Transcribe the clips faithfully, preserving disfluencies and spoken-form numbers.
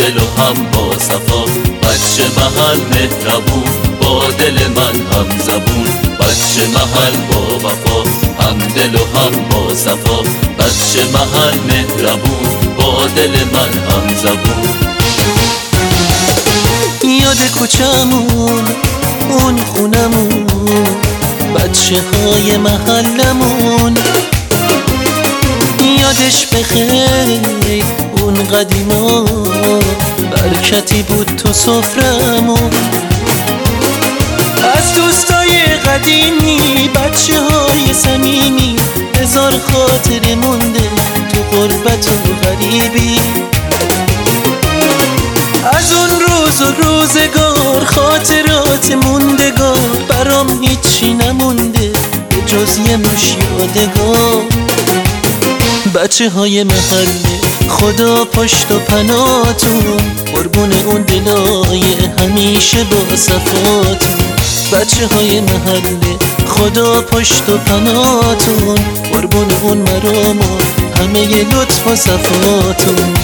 دل و هم با صفا، بچه محل مهربون با دل من هم زبون. بچه محل با وفا، هم دل و هم با صفا، بچه محل مهربون با دل من هم زبون. یاد کوچمون، اون خونمون، بچه های محلمون، یادش بخیر اون قدیما، برکتی بود تو سفرمون. از دوستای قدیمی، بچه های صمیمی، هزار خاطر مونده تو غربت و غریبی. از اون روز و روزگار، خاطرات موندگار، برام هیچی نمونده به جز یه مش یادگار. بچه های محله، خدا پشت و پناتون، قربون اون دلای همیشه با صفاتون. بچه های محله، خدا پشت و پناتون، قربون اون مرام و همه لطف و صفاتون.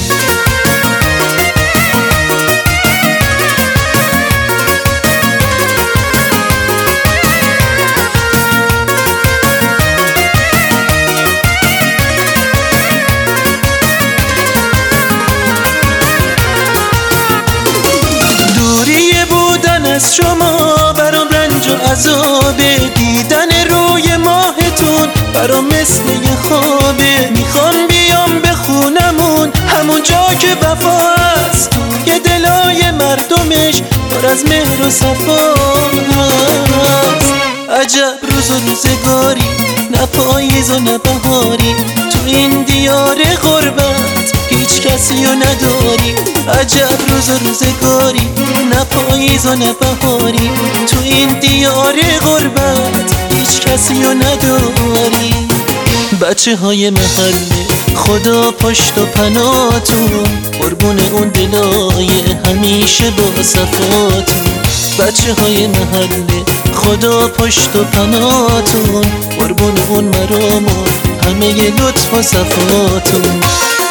از شما برام رنج و عذابه، دیدن روی ماهتون برام مثل یه خوابه. میخوام بیام به خونمون، همون جا که وفا هست، توی دلای مردمش پر از مهر و صفا هست. عجب روز و روزگاری، نه پاییز و نه بهاری، تو این دیار غربت هیچ کسی رو نداری. عجب روز و روزگاری، نه پاییز و نه بهاری، تو این دیار غربت هیچ کسی رو نداری. بچه های محله، خدا پشت و پناتون، قربون اون دلای همیشه با صفاتون. بچه های محله، خدا پشت و پناتون، قربون اون مرام و همه لطف و صفاتون.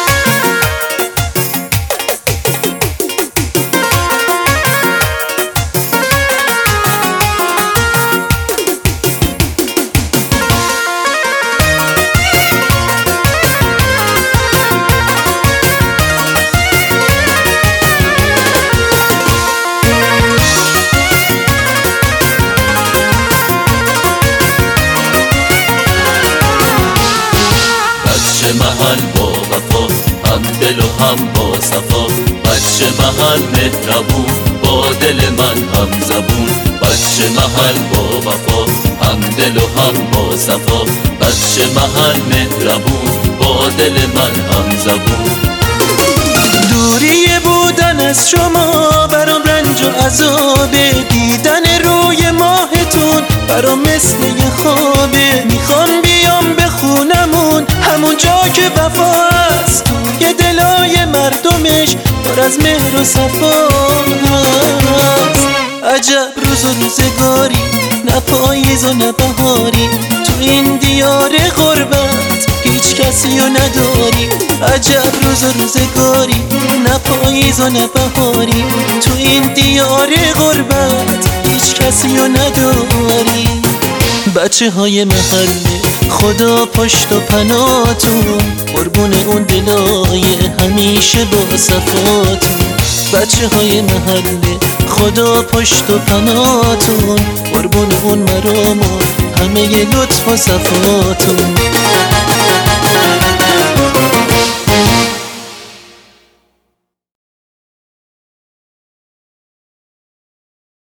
بچه محل با وفا، هم دل و هم با صفا، بچه محل مهربون با دل من هم زبون. بچه محل با وفا، هم دل و هم با صفا، بچه محل مهربون با دل من هم زبون. دوری بودن از شما برام رنج و عذابه، دیدن روی ماهتون برام مثل یه خوابه. میخوام بیام به خونمون، همون جا که وفا هست، توی دلای مردمش پر از مهر و صفا هست. عجب روز و روزگاری، نه پاییز و نه بهاری، تو این دیار غربت هیچ کسی رو نداری. عجب روز و روزگاری، نه پاییز و نه بهاری، تو این دیار غربت هیچ کسی رو نداری. بچه های محله، خدا پشت و پناتون، قربون اون دلای همیشه با صفاتون. بچه های محله، خدا پشت و پناتون، قربون اون مرام و همه لطف و صفاتون.